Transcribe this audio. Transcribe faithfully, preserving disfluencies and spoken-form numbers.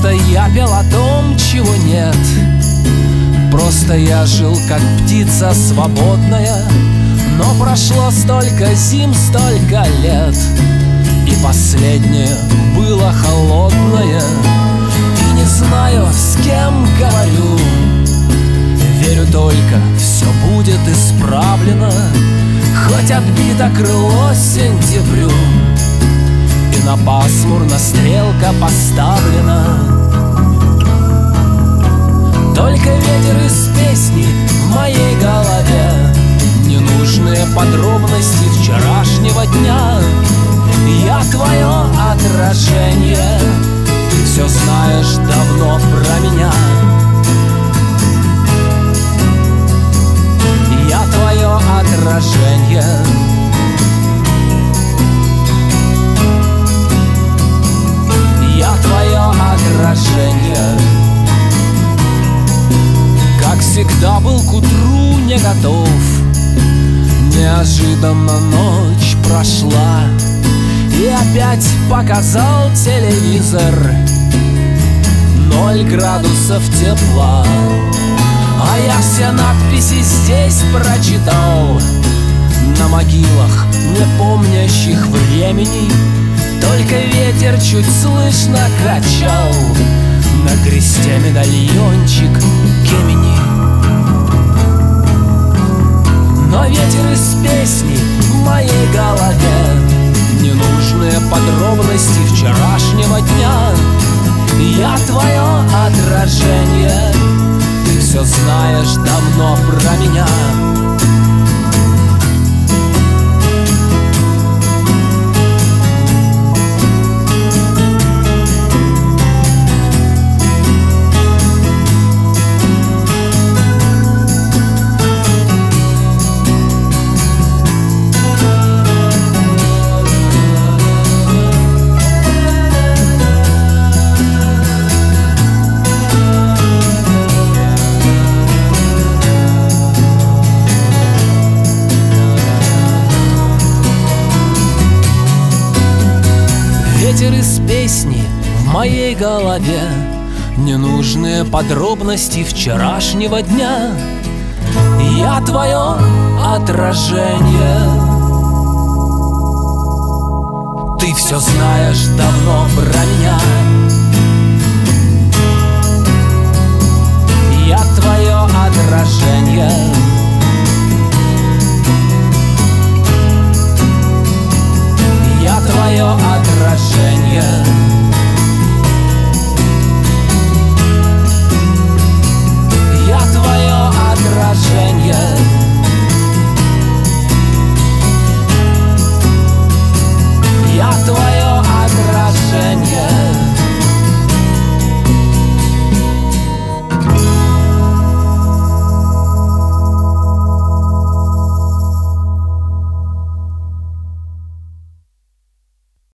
Просто я пел о том, чего нет. Просто я жил, как птица свободная. Но прошло столько зим, столько лет, и последнее было холодное. И не знаю, с кем говорю. Верю только, все будет исправлено, хоть отбито крыло сентябрю, и на пасмурно стрелка поставлена. Только ветер из песни в моей голове, ненужные подробности вчерашнего дня. Я твое отражение, ты все знаешь давно про меня. Я твое отражение. Я твое отражение. Как всегда был к утру не готов. Неожиданно ночь прошла, и опять показал телевизор ноль градусов тепла. А я все надписи здесь прочитал на могилах, не помнящих времени. Только ветер чуть слышно качал на кресте медальончик Гемини. Но ветер из песни в моей голове, ненужные подробности вчерашнего дня. Я твое отражение, ты все знаешь давно про меня. Ветер из песни в моей голове, ненужные подробности вчерашнего дня. Я твое отражение, ты все знаешь давно про меня. Я твое отражение. Я твое отражение.